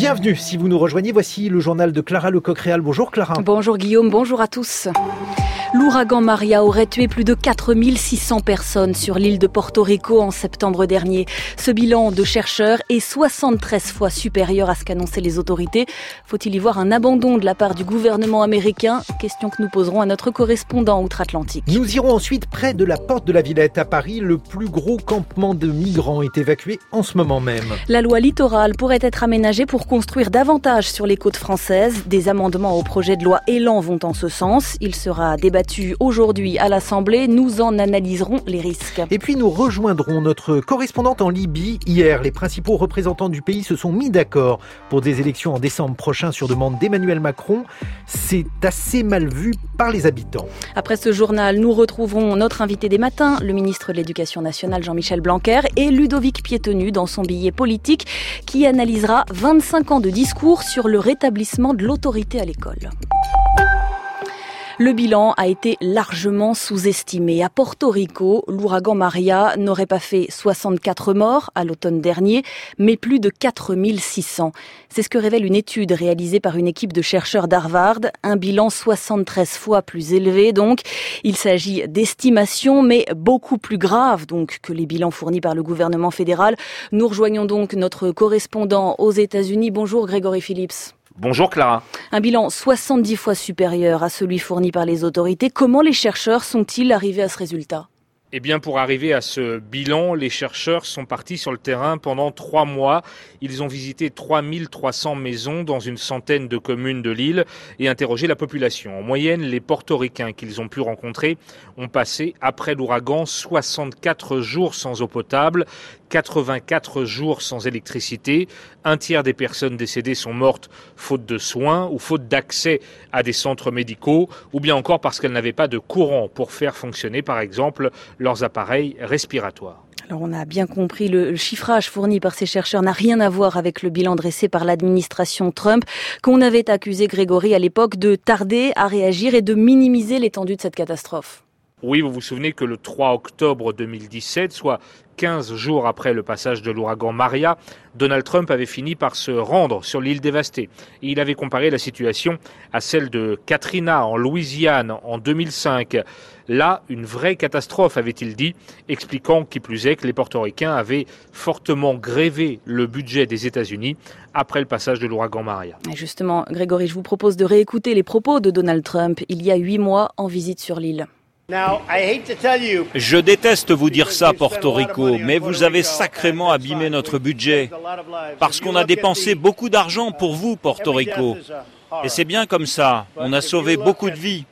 Bienvenue, si vous nous rejoignez, voici le journal de Clara Lecoq-Réal. Bonjour Clara. Bonjour Guillaume, bonjour à tous. L'ouragan Maria aurait tué plus de 4600 personnes sur l'île de Porto Rico en septembre dernier. Ce bilan de chercheurs est 73 fois supérieur à ce qu'annonçaient les autorités. Faut-il y voir un abandon de la part du gouvernement américain? Question que nous poserons à notre correspondant outre-Atlantique. Nous irons ensuite près de la Porte de la Villette à Paris. Le plus gros campement de migrants est évacué en ce moment même. La loi littorale pourrait être aménagée pour construire davantage sur les côtes françaises. Des amendements au projet de loi Élan vont en ce sens. Il sera débattu aujourd'hui à l'Assemblée. Nous en analyserons les risques. Et puis nous rejoindrons notre correspondante en Libye. Hier, les principaux représentants du pays se sont mis d'accord pour des élections en décembre prochain sur demande d'Emmanuel Macron. C'est assez mal vu par les habitants. Après ce journal, nous retrouverons notre invité des matins, le ministre de l'Éducation nationale Jean-Michel Blanquer, et Ludovic Piétenu dans son billet politique qui analysera 25 ans de discours sur le rétablissement de l'autorité à l'école. Le bilan a été largement sous-estimé. À Porto Rico, l'ouragan Maria n'aurait pas fait 64 morts à l'automne dernier, mais plus de 4600. C'est ce que révèle une étude réalisée par une équipe de chercheurs d'Harvard. Un bilan 73 fois plus élevé, donc. Il s'agit d'estimations, mais beaucoup plus graves, donc, que les bilans fournis par le gouvernement fédéral. Nous rejoignons donc notre correspondant aux États-Unis. Bonjour Grégory Phillips. Bonjour Clara. Un bilan 70 fois supérieur à celui fourni par les autorités. Comment les chercheurs sont-ils arrivés à ce résultat ? Eh bien, pour arriver à ce bilan, les chercheurs sont partis sur le terrain pendant 3 mois. Ils ont visité 3300 maisons dans une centaine de communes de l'île et interrogé la population. En moyenne, les portoricains qu'ils ont pu rencontrer ont passé, après l'ouragan, 64 jours sans eau potable, 84 jours sans électricité. Un tiers des personnes décédées sont mortes faute de soins ou faute d'accès à des centres médicaux, ou bien encore parce qu'elles n'avaient pas de courant pour faire fonctionner, par exemple, leurs appareils respiratoires. Alors on a bien compris, le chiffrage fourni par ces chercheurs n'a rien à voir avec le bilan dressé par l'administration Trump, qu'on avait accusé Grégory à l'époque de tarder à réagir et de minimiser l'étendue de cette catastrophe. Oui, vous vous souvenez que le 3 octobre 2017, soit 15 jours après le passage de l'ouragan Maria, Donald Trump avait fini par se rendre sur l'île dévastée. Et il avait comparé la situation à celle de Katrina en Louisiane en 2005. Là, une vraie catastrophe, avait-il dit, expliquant qui plus est que les portoricains avaient fortement grévé le budget des États-Unis après le passage de l'ouragan Maria. Et justement, Grégory, je vous propose de réécouter les propos de Donald Trump il y a 8 mois en visite sur l'île. Je déteste vous dire ça, Porto Rico, mais vous avez sacrément abîmé notre budget. Parce qu'on a dépensé beaucoup d'argent pour vous, Porto Rico. Et c'est bien comme ça, on a sauvé beaucoup de vies.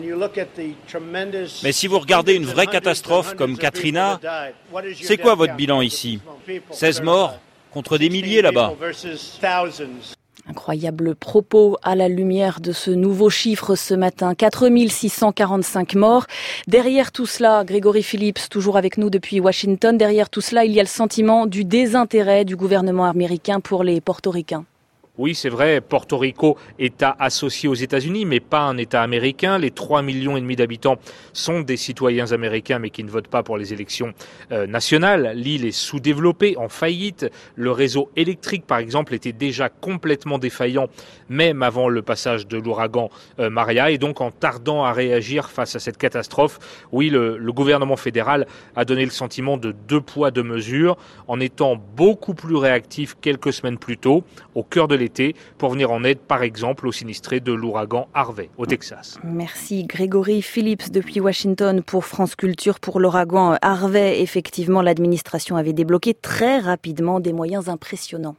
Mais si vous regardez une vraie catastrophe comme Katrina, c'est quoi votre bilan ici ? 16 morts contre des milliers là-bas. Incroyable propos à la lumière de ce nouveau chiffre ce matin, 4645 morts. Derrière tout cela, Grégory Phillips, toujours avec nous depuis Washington, derrière tout cela, il y a le sentiment du désintérêt du gouvernement américain pour les portoricains. Oui, c'est vrai, Porto Rico, État associé aux États-Unis, mais pas un État américain. Les 3,5 millions d'habitants sont des citoyens américains, mais qui ne votent pas pour les élections nationales. L'île est sous-développée, en faillite. Le réseau électrique, par exemple, était déjà complètement défaillant, même avant le passage de l'ouragan Maria. Et donc, en tardant à réagir face à cette catastrophe, oui, le gouvernement fédéral a donné le sentiment de 2 poids, 2 mesures, en étant beaucoup plus réactif quelques semaines plus tôt, au cœur de l'été, pour venir en aide, par exemple, aux sinistrés de l'ouragan Harvey, au Texas. Merci Grégory Phillips depuis Washington pour France Culture. Pour l'ouragan Harvey, effectivement, l'administration avait débloqué très rapidement des moyens impressionnants.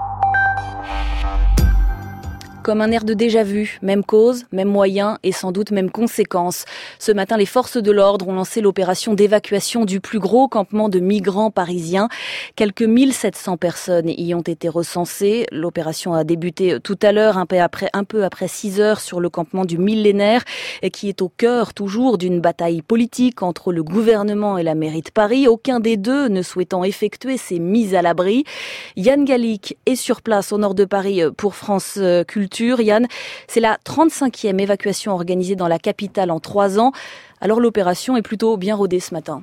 Comme un air de déjà-vu, même cause, même moyen et sans doute même conséquence. Ce matin, les forces de l'ordre ont lancé l'opération d'évacuation du plus gros campement de migrants parisiens. Quelques 1700 personnes y ont été recensées. L'opération a débuté tout à l'heure, un peu après 6 heures, sur le campement du Millénaire, qui est au cœur toujours d'une bataille politique entre le gouvernement et la mairie de Paris. Aucun des deux ne souhaitant effectuer ces mises à l'abri. Yann Gallic est sur place au nord de Paris pour France Culture. Yann, c'est la 35e évacuation organisée dans la capitale en 3 ans. Alors l'opération est plutôt bien rodée ce matin.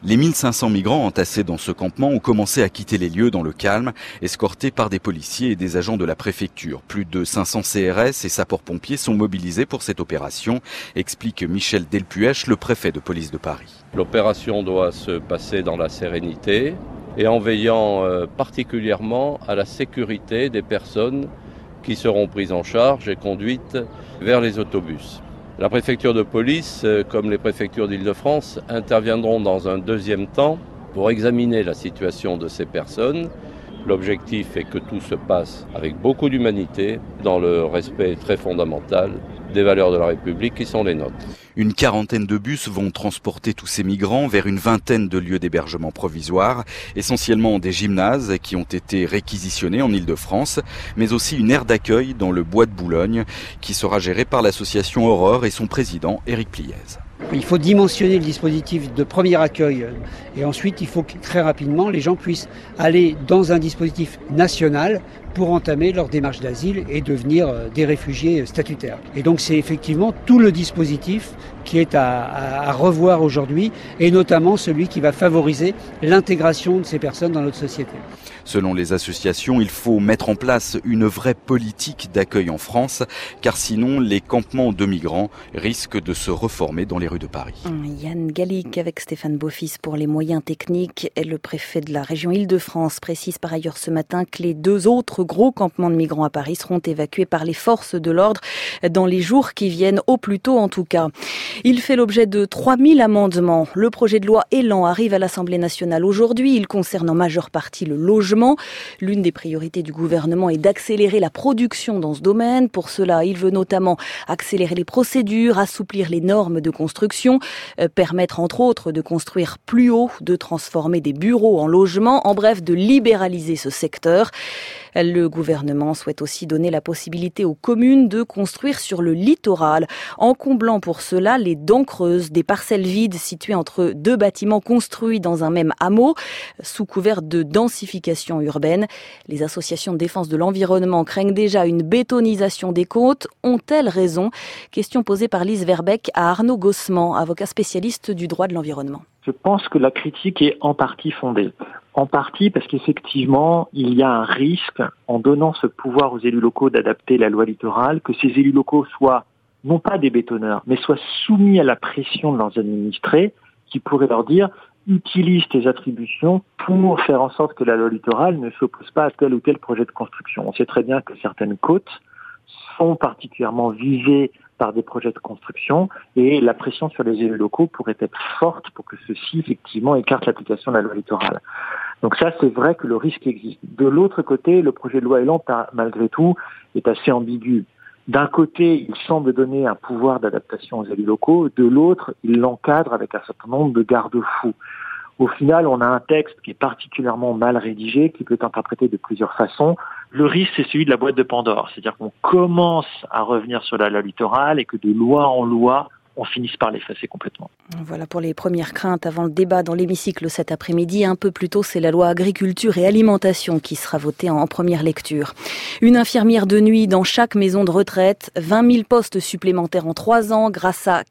Les 1500 migrants entassés dans ce campement ont commencé à quitter les lieux dans le calme, escortés par des policiers et des agents de la préfecture. Plus de 500 CRS et sapeurs-pompiers sont mobilisés pour cette opération, explique Michel Delpuech, le préfet de police de Paris. L'opération doit se passer dans la sérénité et en veillant particulièrement à la sécurité des personnes qui seront prises en charge et conduites vers les autobus. La préfecture de police, comme les préfectures d'Île-de-France, interviendront dans un deuxième temps pour examiner la situation de ces personnes. L'objectif est que tout se passe avec beaucoup d'humanité, dans le respect très fondamental des valeurs de la République qui sont les nôtres. Une quarantaine de bus vont transporter tous ces migrants vers une vingtaine de lieux d'hébergement provisoires, essentiellement des gymnases qui ont été réquisitionnés en Île-de-France, mais aussi une aire d'accueil dans le bois de Boulogne qui sera gérée par l'association Aurore et son président Éric Pliez. Il faut dimensionner le dispositif de premier accueil et ensuite il faut que très rapidement les gens puissent aller dans un dispositif national pour entamer leur démarche d'asile et devenir des réfugiés statutaires. Et donc c'est effectivement tout le dispositif qui est à revoir aujourd'hui et notamment celui qui va favoriser l'intégration de ces personnes dans notre société. Selon les associations, il faut mettre en place une vraie politique d'accueil en France, car sinon les campements de migrants risquent de se reformer dans les rues de Paris. Yann Gallic avec Stéphane Beaufils pour les moyens techniques. Et le préfet de la région Île-de-France précise par ailleurs ce matin que les 2 autres gros campements de migrants à Paris seront évacués par les forces de l'ordre dans les jours qui viennent, au plus tôt en tout cas. Il fait l'objet de 3000 amendements. Le projet de loi Élan arrive à l'Assemblée nationale aujourd'hui. Il concerne en majeure partie le logement. L'une des priorités du gouvernement est d'accélérer la production dans ce domaine. Pour cela, il veut notamment accélérer les procédures, assouplir les normes de construction, permettre entre autres de construire plus haut, de transformer des bureaux en logements, en bref, de libéraliser ce secteur. Le gouvernement souhaite aussi donner la possibilité aux communes de construire sur le littoral, en comblant pour cela les dents creuses, des parcelles vides situées entre 2 bâtiments construits dans un même hameau, sous couvert de densification urbaine. Les associations de défense de l'environnement craignent déjà une bétonisation des côtes. Ont-elles raison? Question posée par Lise Verbeek à Arnaud Gossement, avocat spécialiste du droit de l'environnement. Je pense que la critique est en partie fondée. En partie parce qu'effectivement, il y a un risque, en donnant ce pouvoir aux élus locaux d'adapter la loi littorale, que ces élus locaux soient non pas des bétonneurs, mais soient soumis à la pression de leurs administrés, qui pourraient leur dire « utilise tes attributions pour faire en sorte que la loi littorale ne s'oppose pas à tel ou tel projet de construction ». On sait très bien que certaines côtes sont particulièrement visées par des projets de construction et la pression sur les élus locaux pourrait être forte pour que ceux-ci, effectivement, écartent l'application de la loi littorale. Donc ça, c'est vrai que le risque existe. De l'autre côté, le projet de loi Élan, malgré tout, est assez ambigu. D'un côté, il semble donner un pouvoir d'adaptation aux élus locaux. De l'autre, il l'encadre avec un certain nombre de garde-fous. Au final, on a un texte qui est particulièrement mal rédigé, qui peut être interprété de plusieurs façons. Le risque, c'est celui de la boîte de Pandore. C'est-à-dire qu'on commence à revenir sur la loi littorale et que de loi en loi, on finisse par l'effacer complètement. Voilà pour les premières craintes avant le débat dans l'hémicycle cet après-midi. Un peu plus tôt, c'est la loi agriculture et alimentation qui sera votée en première lecture. Une infirmière de nuit dans chaque maison de retraite, 20 000 postes supplémentaires en 3 ans grâce à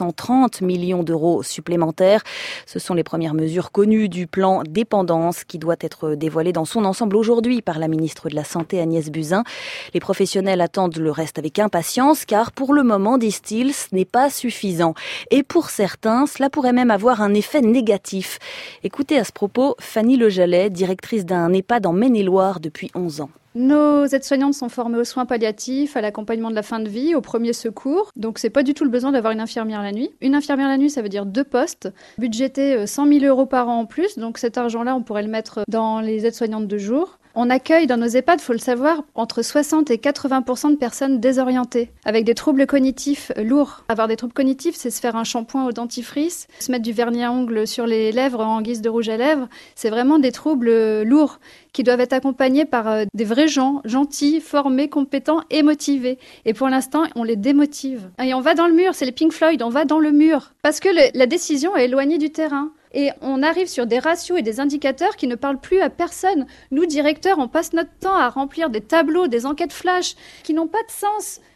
430 millions d'euros supplémentaires. Ce sont les premières mesures connues du plan dépendance qui doit être dévoilé dans son ensemble aujourd'hui par la ministre de la Santé Agnès Buzyn. Les professionnels attendent le reste avec impatience car pour le moment, disent-ils, ce n'est pas suffisant. Et pour certains, cela pourrait même avoir un effet négatif. Écoutez à ce propos Fanny Lejalet, directrice d'un EHPAD en Maine-et-Loire depuis 11 ans. Nos aides-soignantes sont formées aux soins palliatifs, à l'accompagnement de la fin de vie, aux premiers secours. Donc c'est pas du tout le besoin d'avoir une infirmière la nuit. Une infirmière la nuit, ça veut dire 2 postes, budgétés 100 000 euros par an en plus. Donc cet argent-là, on pourrait le mettre dans les aides-soignantes de jour. On accueille dans nos EHPAD, il faut le savoir, entre 60 et 80% de personnes désorientées, avec des troubles cognitifs lourds. Avoir des troubles cognitifs, c'est se faire un shampoing au dentifrice, se mettre du vernis à ongles sur les lèvres en guise de rouge à lèvres. C'est vraiment des troubles lourds qui doivent être accompagnés par des vrais gens, gentils, formés, compétents et motivés. Et pour l'instant, on les démotive. Et on va dans le mur, c'est les Pink Floyd, on va dans le mur. Parce que la décision est éloignée du terrain. Et on arrive sur des ratios et des indicateurs qui ne parlent plus à personne. Nous, directeurs, on passe notre temps à remplir des tableaux, des enquêtes flash qui n'ont pas de sens.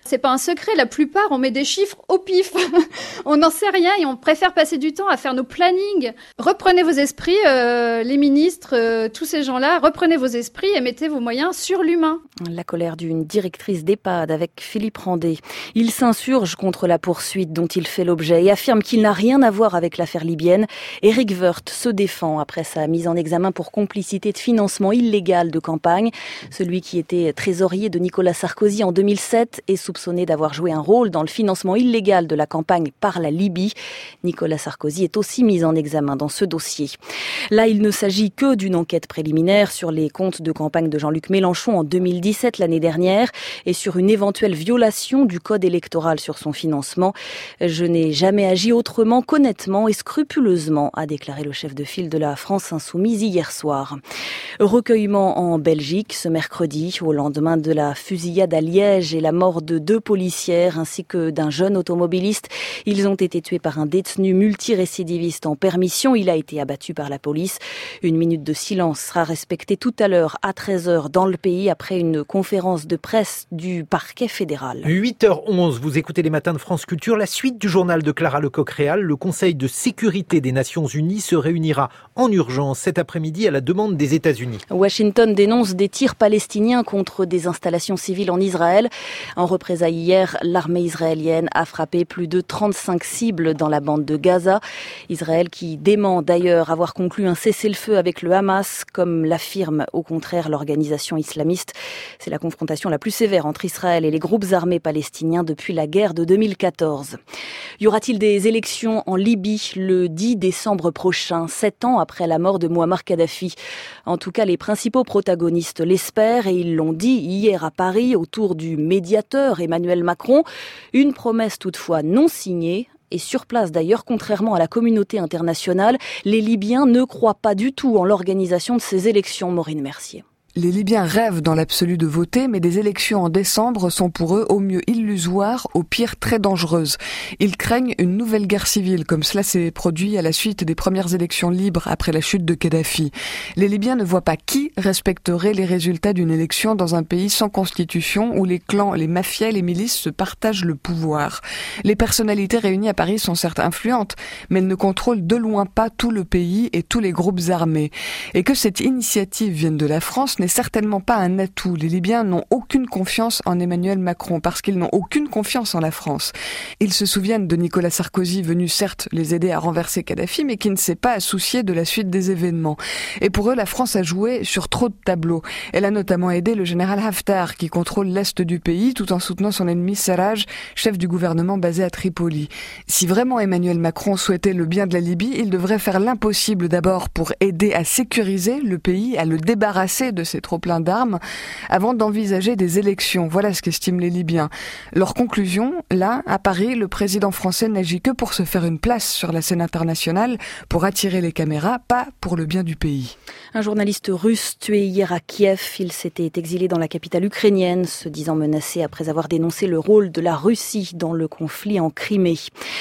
C'est pas un secret, la plupart, on met des chiffres au pif. On n'en sait rien et on préfère passer du temps à faire nos plannings. Reprenez vos esprits, les ministres, tous ces gens-là, reprenez vos esprits et mettez vos moyens sur l'humain. La colère d'une directrice d'EHPAD avec Philippe Randé. Il s'insurge contre la poursuite dont il fait l'objet et affirme qu'il n'a rien à voir avec l'affaire libyenne. Éric Woerth se défend après sa mise en examen pour complicité de financement illégal de campagne. Celui qui était trésorier de Nicolas Sarkozy en 2007 est soupçonné d'avoir joué un rôle dans le financement illégal de la campagne par la Libye. Nicolas Sarkozy est aussi mis en examen dans ce dossier. Là, il ne s'agit que d'une enquête préliminaire sur les comptes de campagne de Jean-Luc Mélenchon en 2017, l'année dernière, et sur une éventuelle violation du code électoral sur son financement. Je n'ai jamais agi autrement qu'honnêtement et scrupuleusement, a déclaré le chef de file de la France Insoumise hier soir. Recueillement en Belgique ce mercredi, au lendemain de la fusillade à Liège et la mort de 2 policières ainsi que d'un jeune automobiliste. Ils ont été tués par un détenu multirécidiviste en permission. Il a été abattu par la police. Une minute de silence sera respectée tout à l'heure à 13h dans le pays après une conférence de presse du parquet fédéral. 8h11, vous écoutez les matins de France Culture. La suite du journal de Clara Lecoq-Réal. Le Conseil de sécurité des Nations Unies se réunira en urgence cet après-midi à la demande des États-Unis. Washington dénonce des tirs palestiniens contre des installations civiles en Israël. En représailles hier, l'armée israélienne a frappé plus de 35 cibles dans la bande de Gaza. Israël qui dément d'ailleurs avoir conclu un cessez-le-feu avec le Hamas, comme l'affirme au contraire l'organisation islamiste. C'est la confrontation la plus sévère entre Israël et les groupes armés palestiniens depuis la guerre de 2014. Y aura-t-il des élections en Libye le 10 décembre prochain, 7 ans après la mort de Mouammar Kadhafi? En tout cas, les principaux protagonistes l'espèrent et ils l'ont dit hier à Paris autour du médiateur Emmanuel Macron. Une promesse toutefois non signée. Et sur place d'ailleurs, contrairement à la communauté internationale, les Libyens ne croient pas du tout en l'organisation de ces élections, Maureen Mercier. Les Libyens rêvent dans l'absolu de voter, mais des élections en décembre sont pour eux au mieux illusoires, au pire très dangereuses. Ils craignent une nouvelle guerre civile, comme cela s'est produit à la suite des premières élections libres après la chute de Kadhafi. Les Libyens ne voient pas qui respecterait les résultats d'une élection dans un pays sans constitution où les clans, les mafias et les milices se partagent le pouvoir. Les personnalités réunies à Paris sont certes influentes, mais elles ne contrôlent de loin pas tout le pays et tous les groupes armés. Et que cette initiative vienne de la France n'est certainement pas un atout. Les Libyens n'ont aucune confiance en Emmanuel Macron parce qu'ils n'ont aucune confiance en la France. Ils se souviennent de Nicolas Sarkozy venu certes les aider à renverser Kadhafi mais qui ne s'est pas soucié de la suite des événements. Et pour eux, la France a joué sur trop de tableaux. Elle a notamment aidé le général Haftar qui contrôle l'est du pays tout en soutenant son ennemi Sarraj, chef du gouvernement basé à Tripoli. Si vraiment Emmanuel Macron souhaitait le bien de la Libye, il devrait faire l'impossible d'abord pour aider à sécuriser le pays, à le débarrasser de ses trop-plein d'armes, avant d'envisager des élections. Voilà ce qu'estiment les Libyens. Leur conclusion, là, à Paris, le président français n'agit que pour se faire une place sur la scène internationale, pour attirer les caméras, pas pour le bien du pays. Un journaliste russe tué hier à Kiev. Il s'était exilé dans la capitale ukrainienne, se disant menacé après avoir dénoncé le rôle de la Russie dans le conflit en Crimée.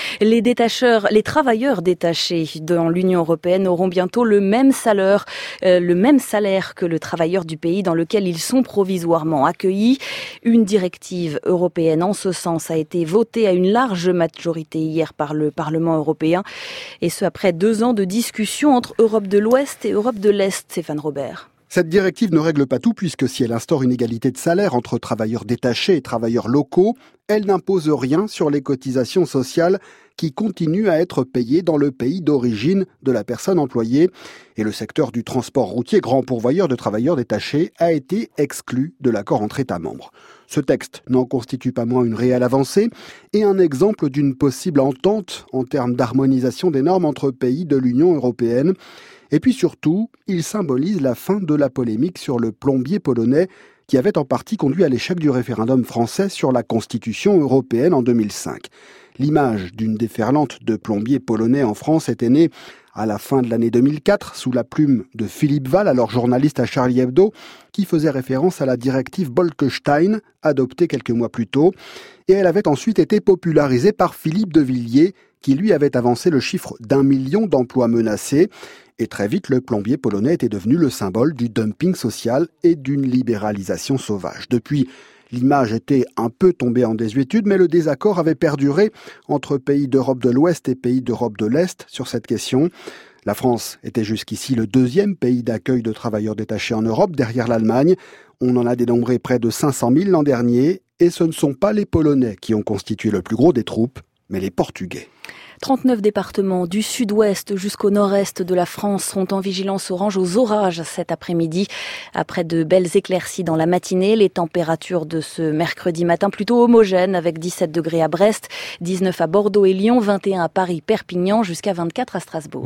Les travailleurs détachés dans l'Union européenne auront bientôt le même salaire que le travailleur du pays dans lequel ils sont provisoirement accueillis. Une directive européenne en ce sens a été votée à une large majorité hier par le Parlement européen. Et ce, après 2 ans de discussion entre Europe de l'Ouest et Europe de l'Est. Stéphane Robert. Cette directive ne règle pas tout puisque si elle instaure une égalité de salaire entre travailleurs détachés et travailleurs locaux, elle n'impose rien sur les cotisations sociales qui continuent à être payées dans le pays d'origine de la personne employée. Et le secteur du transport routier, grand pourvoyeur de travailleurs détachés, a été exclu de l'accord entre États membres. Ce texte n'en constitue pas moins une réelle avancée et un exemple d'une possible entente en termes d'harmonisation des normes entre pays de l'Union européenne. Et puis surtout, il symbolise la fin de la polémique sur le plombier polonais qui avait en partie conduit à l'échec du référendum français sur la Constitution européenne en 2005. L'image d'une déferlante de plombiers polonais en France était née à la fin de l'année 2004 sous la plume de Philippe Val, alors journaliste à Charlie Hebdo, qui faisait référence à la directive Bolkestein, adoptée quelques mois plus tôt. Et elle avait ensuite été popularisée par Philippe de Villiers, qui lui avait avancé le chiffre d'1 million d'emplois menacés. Et très vite, le plombier polonais était devenu le symbole du dumping social et d'une libéralisation sauvage. Depuis, L'image était un peu tombée en désuétude, mais le désaccord avait perduré entre pays d'Europe de l'Ouest et pays d'Europe de l'Est sur cette question. La France était jusqu'ici le deuxième pays d'accueil de travailleurs détachés en Europe, derrière l'Allemagne. On en a dénombré près de 500 000 l'an dernier, et ce ne sont pas les Polonais qui ont constitué le plus gros des troupes, mais les Portugais. 39 départements du sud-ouest jusqu'au nord-est de la France seront en vigilance orange aux orages cet après-midi. Après de belles éclaircies dans la matinée, les températures de ce mercredi matin plutôt homogènes avec 17 degrés à Brest, 19 à Bordeaux et Lyon, 21 à Paris, Perpignan jusqu'à 24 à Strasbourg.